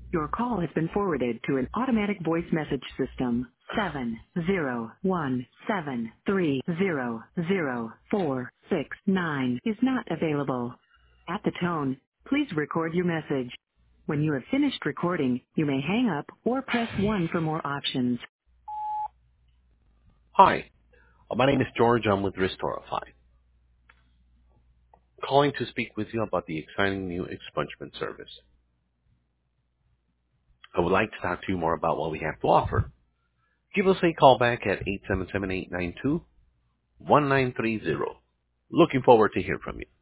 Your call has been forwarded to an automatic voice message system. 70173000469 is not available. At the tone, please record your message. When you have finished recording, you may hang up or press 1 for more options. Hi, my name is George. I'm with Restorify. Calling to speak with you about the exciting new expungement service. I would like to talk to you more about what we have to offer. Give us a call back at 877-892-1930. Looking forward to hear from you.